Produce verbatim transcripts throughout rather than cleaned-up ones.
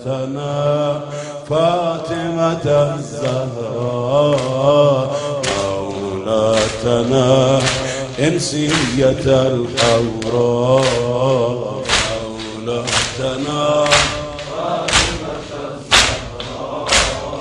مولاتنا فاطمة الزهراء، مولاتنا إنسية الحوراء، مولاتنا فاطمة الزهراء،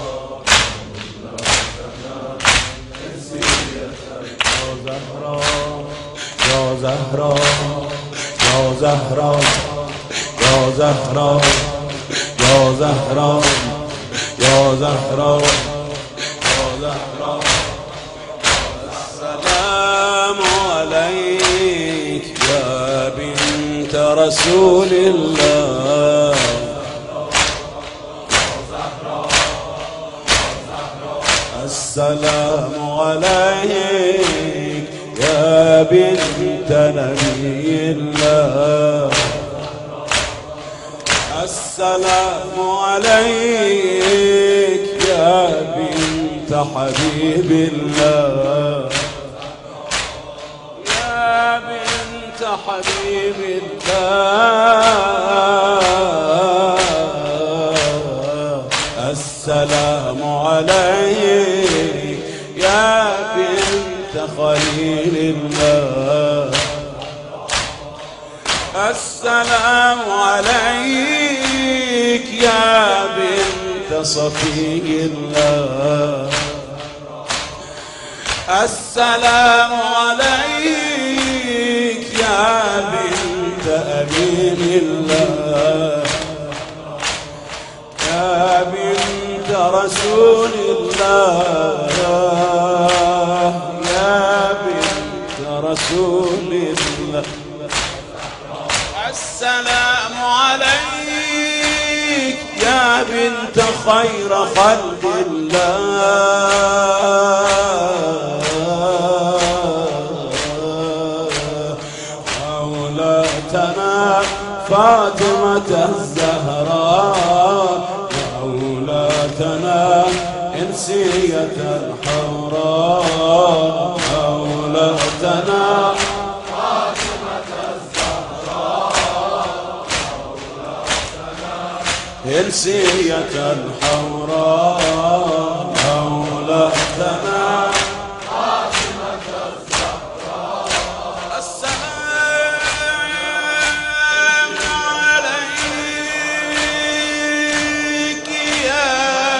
مولاتنا إنسية الحوراء. يا زهراء يا زهراء يا زهراء يا زهراء يا زهراء يا زهراء. السلام عليك يا بنت رسول الله، السلام عليك يا بنت نبي الله، السلام عليك يا بنت حبيب الله، يا بنت حبيب الله، السلام عليك يا بنت خليل الله، السلام عليك يا بنت صفي الله، السلام عليك يا بنت أمين الله، يا بنت رسول الله، يا بنت رسول الله. السلام عليك يا بنت خير خلق الله، مولاتنا فاطمة الزهراء، مولاتنا إنسية الحوراء، مولاتنا إنسية الحوراء، مولاتنا فاطمة الزهراء. السلام عليك يا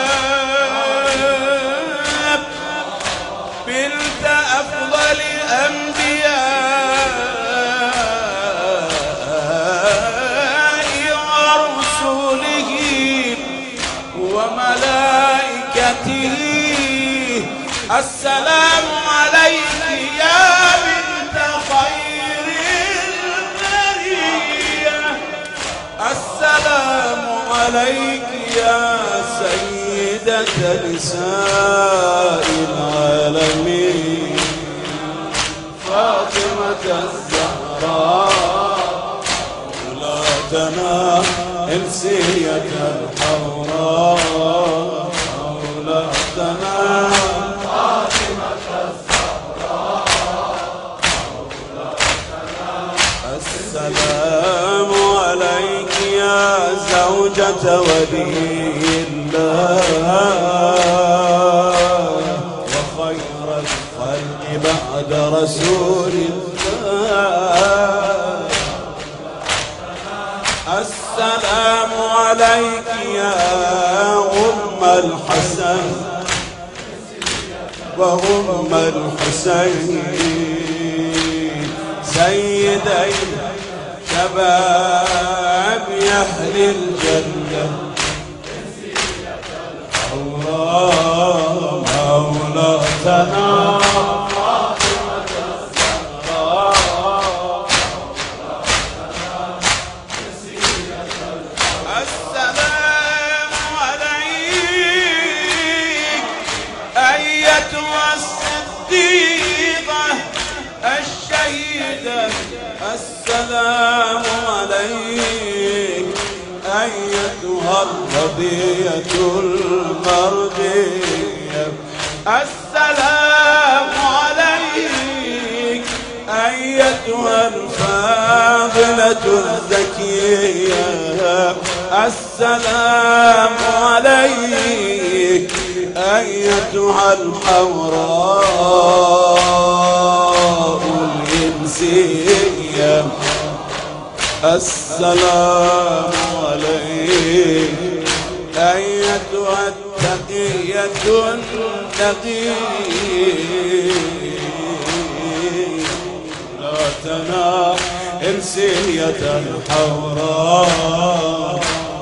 بنت أفضل الأنبياء ورسله وملائكته، السلام عليك يا بنت خير البرية، السلام عليك يا سيدة نساء العالمين، فاطمة الزهراء، مولاتنا إنسية الحوراء، مولاتنا فاطمة الزهراء، مولاتنا. السلام عليك يا زوجة ولي الله، وخير الخلق بعد رسول الله، السلام عليك يا أم الحسن وأم الحسين، سيدي شباب أهل الجنة، الله مولاتنا السلام عليك أيتها الرضية المرضية، السلام عليك أيتها الفاضلة الزكية، السلام عليك أيتها الحوراء الإنسية. السلام عليك أيتها التقية التقية لا تنام إنسية حوراء.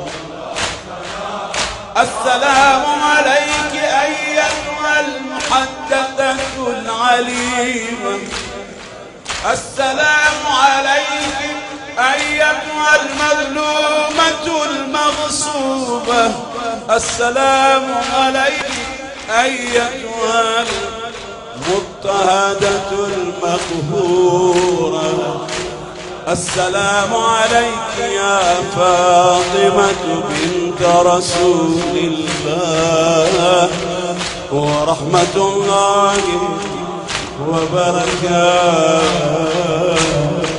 السلام عليك أيتها المحدثة العليمة. السلام عليك أيتها المظلومة المغصوبة. السلام عليك أيتها المضطهدة المقهورة. السلام عليك يا فاطمة بنت رسول الله ورحمة الله وبركاته.